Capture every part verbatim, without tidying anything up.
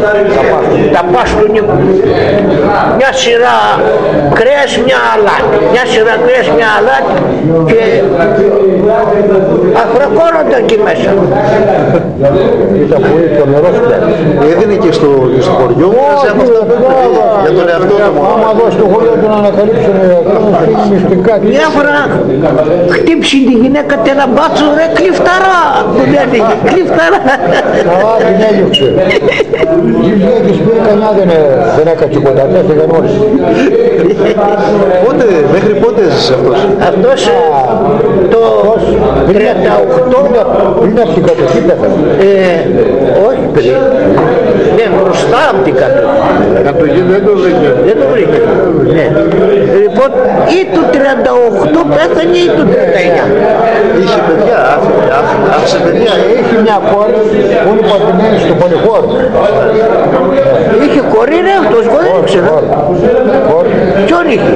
Τα πάστουνι, μια σειρά κρέας, μια αλάτι, μια σειρά κρέας, μια αλάτι και αφρακώνονται εκεί μέσα. Ήταν πολύ το νερό πια. Έδινε και στο, και στο χωριό για τον εαυτό του. Άμα δώσει το χωριό του να ανακαλύψουν μυστικά. Μια φορά χτύψει τη γυναίκα και ένα μπάτσο, ρε κλειφταρά, που δεν έλεγε, κλειφταρά. Καλά την έλειξε. Οι γυναίκες που κανιά δεν έκατσε ποτέ, δεν γνώρισε. Πότε, μέχρι πότε έζησε αυτός? Αυτός το τριάντα οκτώ. Πριν από την κατοχή πέθανε. Όχι πριν. Ναι, μπροστά από την κατοχή. Κατοχή δεν το βρήκε. Δεν το βρήκε. Ναι. Λοιπόν, ή του τριάντα οκτώ πέθανε ή του τριάντα εννιά. Είχε παιδιά, άφησε παιδιά. Έχει μια κόρη που είναι πατημένη στο πολυχώρο. Είχε κορή ρε αυτός, εγώ δεν ξέρω. Ποιον είχε?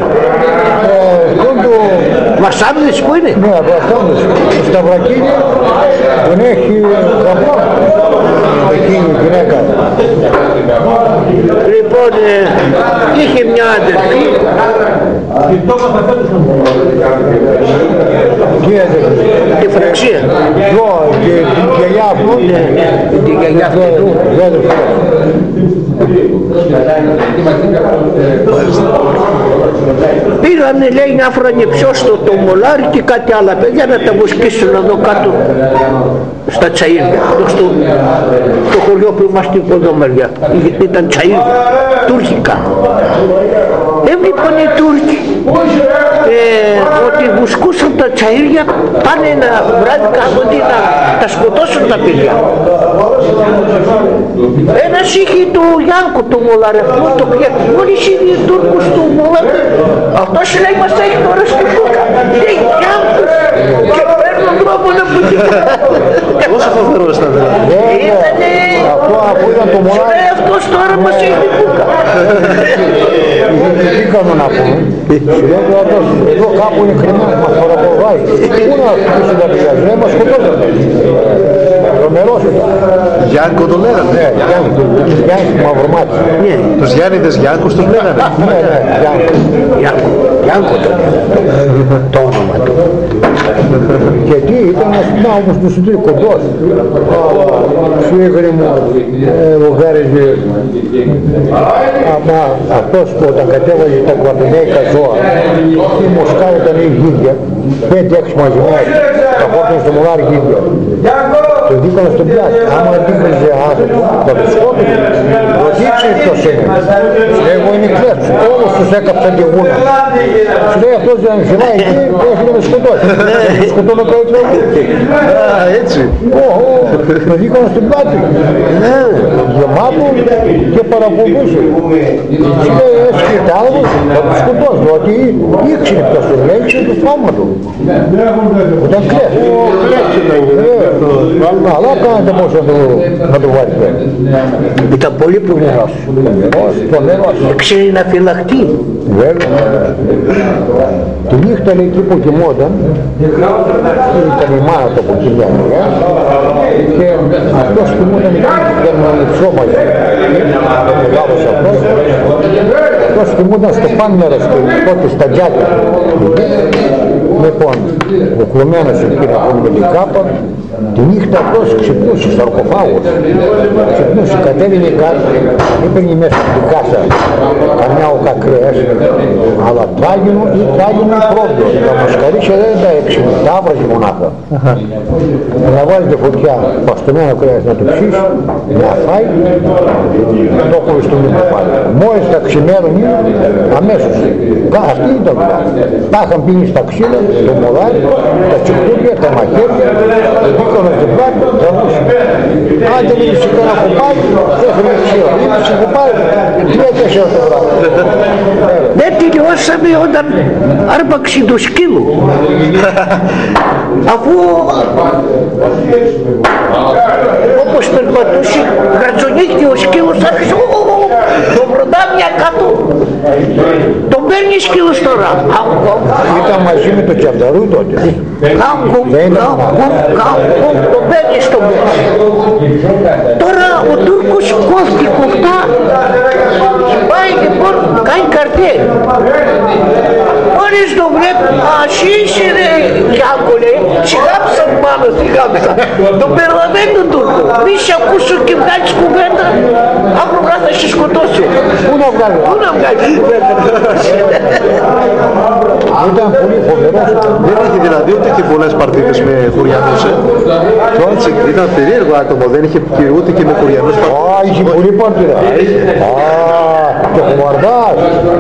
Βασάνδης που είναι? Ναι, Βασάνδης. Στο Σταυρακίνη τον έχει γαμπρό. Εκείνη η γυναίκα. Λοιπόν, ε, είχε μια αδερφή. Τι αδερφή? Τη Φραξία. Δω, και την γυαλιά αυτού. Την γυαλιά αυτού. Πήρανε λέει να φρανε πιο στο το μολάρι και κάτι άλλα παιδιά να τα βοσκήσουν εδώ κάτω στα τσαΐρια, στο, στο χωριό που είμαστε από εδώ μεριά. Ήταν τσαΐρια, τουρκικά. Έβλεπαν οι Τούρκοι ε, ότι βουσκούσαν τα τσαΐρια, πάνε ένα βράδυ κάθονται να τα σκοτώσουν τα παιδιά. Ένας είχε το Γιάνκο το μολαρευτό, το πιέται. Μόλις είδε οι Τούρκους του μολαρευτό, αυτός λέει μας έχει τώρα στη φούκα. Λέει Γιάνκος και παίρνουν τρόπο να πουλήσει. Πόσο φοβερός ήταν δηλαδή? Ήτανε... Αυτό αφού ήταν το μολάρι. Λέει αυτός τώρα μας έχει τη φούκα. Τι κάνω να πούμε? Εδώ κάπου είναι κρυμμένος, μας παρακολουθάει. Πού να χτυπήσει τα παιδιά, δεν μας σκοτώσατε. Τρομερός ήταν. Γιάνκο τον λέγανε. Ναι, Γιάνκο, Γιάνκο μαυρομάτι. Τους Γιάννηδες Γιάνκος τους λέγανε. Ναι, ναι, Γιάνκο. Γιάνκο τον το όνομα του. Και εκεί ήταν ένας ναύμος του συντήρη κοντός. Σφίγρη μου, ο Γάρεζε. Αμα αυτός που όταν κατέβαζε τα κουαπινέικα ζώα, η Μοσκάρα ήταν η γίδια, πέντε έξι μαζεμένες, τα χόρτανε στο μολάρι γίδια. Το δίκανα στον πλάτη. Άμα δίκαζε άνθρωπο, θα το σκότωνε. Το δείξει ποιος είναι. Σου λέει εγώ είναι κλέφτης. Όλους τους έκαψαν τη γούνα. Σου λέει αυτός δεν φυλάει εκεί, έχει να με σκοτώσει. Δεν σκοτώνω καλύτερα εγώ. Α, έτσι. Το δίκανα στον πλάτη. Γεμάτο και παρακολουθούσε. Σου λέει έτσι και τα άλλα, θα το σκοτώσει. Διότι ήξερε ποιος το λέει, ήξερε το στρώμα του. Όταν κλέφτης. Αλλά κάνετε πώς να το βάλει πέρα. Ήταν πολύ πονερός. Πονερός. Ξέρει να φυλαχτεί. Βέβαια. Τη νύχτα λέει εκεί που κοιμόταν, ήταν η μάνα του από κοιμιά και αυτός κοιμόταν εκεί για να λειψώ μαζί. Μεγάλος αυτός. Αυτός κοιμόταν στο πάνω μέρος του, τότε στα τζάκια. Λοιπόν, οκλωμένος εκεί να πούμε με την κάπα, τη νύχτα αυτός ξυπνούσε, σαρκοφάγος. Ξυπνούσε, κατέβαινε κάτω, έπαιρνε μέσα στην κάσα καμιά οκα κρέας, αλλά τράγινο ή τράγινο ή πρόβιο. Τα μασκαρίσια δεν τα έξινε, τα άβραζε μονάχα. Να βάλετε φωτιά, παστομένο κρέας να το ψήσει, να φάει, το έχω στο μήμα πάλι. Μόλις τα ξημέρωνε, αμέσως. Αυτή ήταν δουλειά. Τα είχαν πίνει στα ξύλα, το μολάρι, τα τσιχτούρια, τα μαχαίρια, το δίκονο στην πλάτη, τα ρούσια. Αν δεν είδες κανένα κουπάρι, δεν θέλει ξύλα. Είδες κουπάρι, τρία τέσσερα το βράδυ. Δεν τελειώσαμε όταν άρπαξε το σκύλο. Αφού όπως περπατούσε, γρατσονίστηκε ο σκύλος, άρχισε το βροντάμια κάτω. Τον παίρνει σκύλος τώρα. Ήταν μαζί με το Τσανταρού τότε. Κάκου, κάκου, κάκου, τον παίρνει στο μέσα. Τώρα ο Τούρκος κόφτει κοφτά καρτέλ. Μόλις το βλέπει, ασύσει ρε Κιάκο λέει, σιγάψαν πάνω, σιγάψαν. Τον περναμένει τον Τούρκο. Μη σε ακούσω και βγάλεις κουβέντα, αύριο θα σε σκοτώσω. Πού να βγάλει. Πού να βγάλεις κουβέντα. Ήταν πολύ φοβερός. Δεν είχε δηλαδή ούτε και πολλές παρτίδες με Χουριανούς. Έτσι, ήταν περίεργο άτομο, δεν είχε ούτε και με Χουριανούς παρτίδες. Α, είχε πολύ παρτίδα. Α, και χωμαρδάς.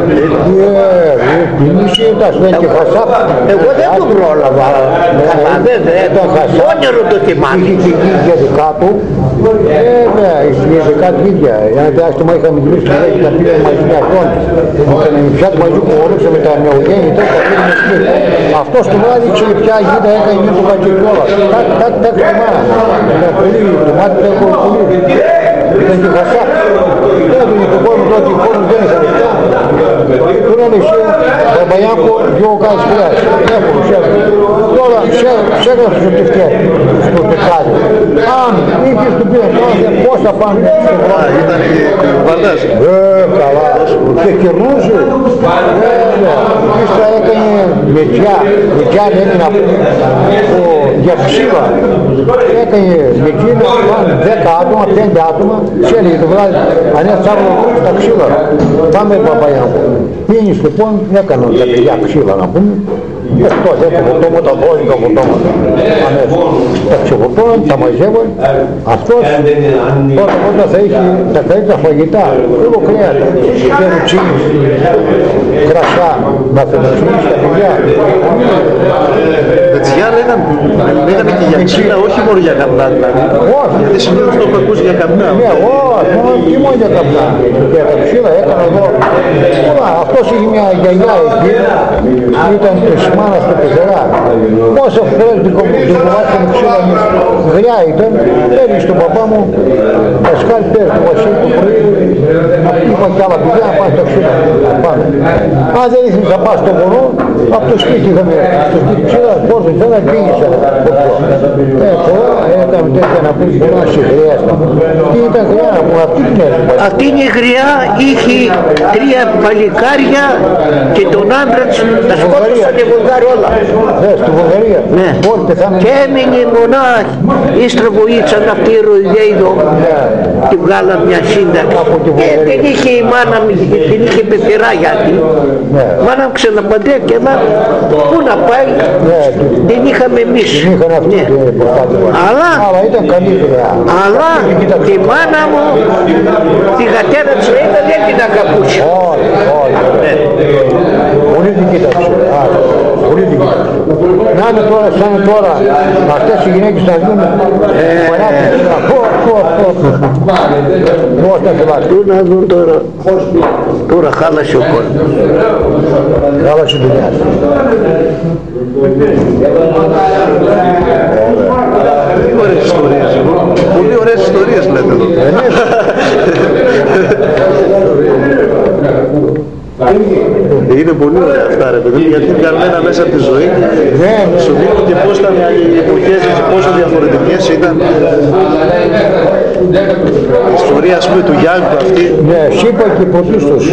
Τι μισή ήταν, δεν και χασάπ. Εγώ δεν το πρόλαβα. Καλά βέβαια, όνειρο το θυμάμαι. Είχε και γίδια δικά του. Ε, ναι, είχε δικά του γίδια. Ένα διάστημα είχαμε μιλήσει και τα πήγαμε μαζί με αυτόν. Είχαμε πιάσει μαζί που χωρούσαμε τα νεογέννητα, τα πήγαμε σπίτι. Αυτός του άδειξε ποια γίδα έκανε με το κατσικόλα. Τάκ, τάκ, τάκ, το μάνα. Ήταν πολύ, το μάτι του έχω πολύ. Ήταν και χασάπ. Δεν του είχε κόσμο τότε, οι κόσμοι δεν είχαν λεφτά. Του λένε εσύ, Μπαμπαγιάκο, δυο κάτσεις χρειάζεις. Έχουν, σέρνουν. Τώρα σέρνουν στους τευτές, στο τεκάδι. Αν είχες του πήρε τώρα, πώς θα πάνε στο χρόνο. Ήταν και βαρδάς. Ε, καλά. Και κερνούσε. Ύστερα έκανε μετζιά. Μετζιά είναι να πούμε για ξύλα. Έκανε μετζίνα, πάνε δέκα άτομα, πέντε άτομα. Σε έλεγε το βράδυ, αν έτσι αύριο τα ξύλα. Πάμε Παπαγιάκο. Πίνεις λοιπόν, έκαναν τα παιδιά ξύλα να πούμε. Εκτός έτσι βοτώματα, δώδεκα βοτώματα. Τα ξεβοτώναν, τα μαζεύαν. Αυτός πρώτα πρώτα θα είχε τα καλύτερα φαγητά. Λίγο κρέατα, φερουτσίνης, κρασιά, να φερουτσίνης τα παιδιά. Μετζιά λέγανε και για ξύλα, όχι μόνο για καπνά δηλαδή. Όχι. Γιατί συνήθως το έχω ακούσει για καπνά. Ναι, όχι, τι μόνο για καπνά. Για τα ξύλα έκανα εδώ. Αυτός είχε μια γιαγιά εκεί, ήταν της μάνας του πεθερά. Πόσα φορές την κομμάτια ξύλα μου γριά ήταν, έριξε στον παπά μου, Πασκάλ πέρα του Βασίλη του πρωί, είπα κι άλλα παιδιά να πάνε στα ξύλα. Αν δεν ήθελες να πας στο βορρό, από το σπίτι είχαμε, στο σπίτι ξύλα, πώς δεν θέλω, πήγησα. Ε, πολλά έκαμε τέτοια να πεις πολλά συγχρέας. Τι ήταν γριά να πούμε, αυτή την έδειξε. Αυτή η γριά είχε τρία παλικάρια και τον άντρα της τα σκότωσαν οι Βουλγάροι όλα. Ναι, στη Βουλγαρία. Ναι. Και έμεινε μονάχη. Ύστερα βοήθησαν αυτοί οι Ροϊδέιδο. Τη βγάλαν μια σύνταξη. Και την είχε η μάνα μου, την είχε πεθερά γιατί. Μάνα μου ξαναπαντέ και εμάς πού να πάει. Την είχαμε εμείς. Την είχαν αυτοί. Αλλά, ήταν καλή δουλειά. αλλά τη μάνα μου, τη γατέρα της Ροϊδα δεν την αγαπούσε. Όχι, όχι. Πολύ την κοίταξε. Πολύ την κοίταξε. Να είναι τώρα, σαν τώρα, αυτές οι γυναίκες θα δουν πανάτες. Πω, πω, πω. Πώς να θυμάστε. Πού να δουν τώρα. Τώρα χάλασε ο κόσμος. Χάλασε η δουλειά. Ωραίες ιστορίες. Πολύ ωραίες ιστορίες λέτε εδώ. Είναι πολύ ωραία αυτά ρε παιδί, γιατί βγαλμένα μέσα από τη ζωή σου δείχνουν και πώς ήταν οι εποχές και πόσο διαφορετικές ήταν. Η ιστορία ας πούμε του Γιάνγκου αυτή. Ναι, είπα και πρωτίστως.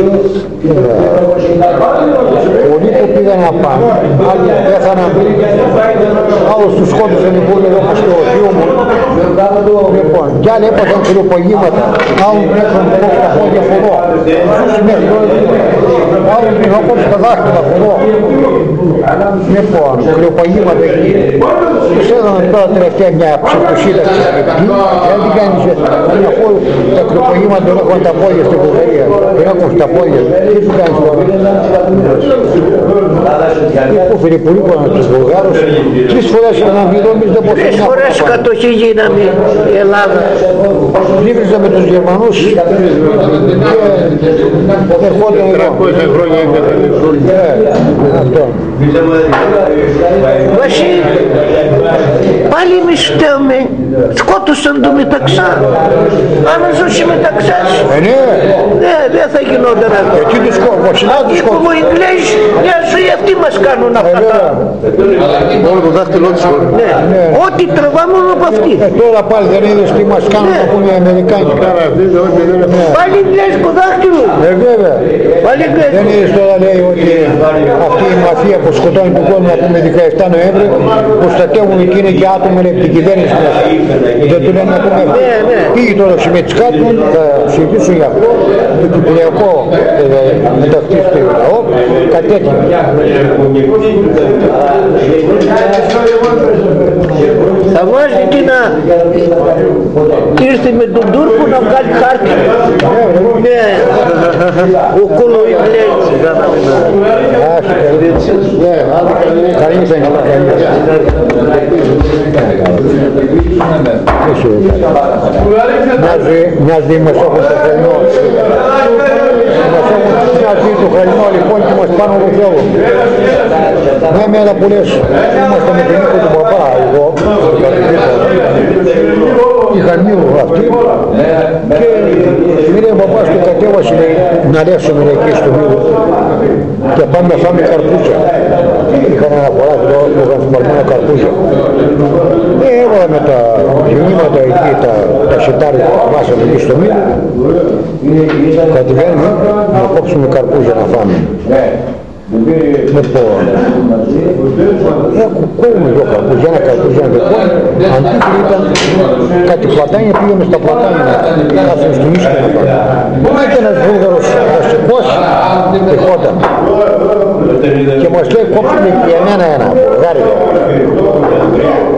Πολλοί που πήγαν να πάνε, άλλοι πέθαναν, άλλους τους σκότωσαν οι πόλοι όπως το θείο μου. Λοιπόν, κι άλλοι έπαθαν κρυοπαγήματα, άλλοι έπαθαν τα πόδια φορό. Άλλοι πήγαν όπως τα δάχτυλα φορό. Λοιπόν, κρυοπαγήματα εκεί. Τους έδωναν τώρα τελευταία μια ψευτοσύνταξη εκεί. Γιατί κάνεις, αφού τα κρυοπαγήματα δεν έχουν τα πόδια στην Βουλγαρία, δεν έχουν στα πόδια. Τι του κάνεις τώρα. Που Φιλιππουλή που ήταν τους Βουλγάρους, τρεις φορές αναμφιδόμεις δεν μπορούσαν. Τρεις φορές κατοχή γίναμε η Ελλάδα. Λίβριζα με τους Γερμανούς και ερχόταν εδώ. τριακόσια χρόνια είναι αυτό. Βασίλη, Πάλι εμείς φταίμε, σκότωσαν το Μεταξά. Αν ζούσε Μεταξάς, Ε, ναι. ναι, δεν θα γινόταν αυτό. Γιατί τους σκότωσαν, ο βασιλιάς τους Που σκότωσαν. οι Ιγγλέζοι μια ζωή αυτοί μας κάνουν Ε, αυτά. βέβαια. Μόνο το δάχτυλό της χωρίς. Ναι, Ναι. ό,τι τραβάμε μόνο από αυτοί. Ε, τώρα πάλι δεν είδες τι μας κάνουν Ναι. να πούνε οι Αμερικάνοι. Πάλι Ιγγλέζικο δάχτυλο. Ε, βέβαια. Πάλι Δεν Ιγγλέζικο. είδες τώρα λέει ότι αυτή η μαφία που σκοτώνει τον κόσμο, να πούμε δεκαεφτά Νοέμβρη, προστατεύουν και είναι και άτομα από την κυβέρνηση μέσα. Δεν του λένε να πούμε. Ναι, ναι. Πήγε τώρα ο Σιμετσκάτου, θα συζητήσουν για αυτό, το κυπριακό ε, μεταξύ του λαό, κάτι τέτοιο. Θα βάζει τι να ήρθε με τον Τούρκο να βγάλει χάρτη. Ναι, ο κούλο Ιγγλέζος. Καλή θα είναι τα Μοιάζει μας έχουν το χρονό. Μοιάζει το χρονό λοιπόν και μας πάνω από το μια μέρα που λες, είμαστε με τον Νίκο του παπά, εγώ, είχαν μίλου αυτοί και μου λέει ο παπάς του κατέβασε λέει, να λέσουμε εκεί στο μίλου και πάμε να φάμε καρπούζια. Είχαν ένα χωράκι εδώ που είχαν σπαρμένα καρπούζια. Ε, έβαλαμε τα γεννήματα εκεί, τα, τα σιτάρια που βάσαμε εκεί στο μήλο. Κατηγαίνουμε να κόψουμε καρπούζια να φάμε. Λοιπόν, κόβουμε δύο καρπούζια, ένα καρπούζια, ένα δικό. Αντίθετα ήταν κάτι πλατάνια, πήγαμε στα πλατάνια να κάθουμε στο μίσο να πάμε. Και ένας βούλγαρος βασικός τυχόταν. Και μας λέει κόψουμε και εμένα ένα βουλγάρι.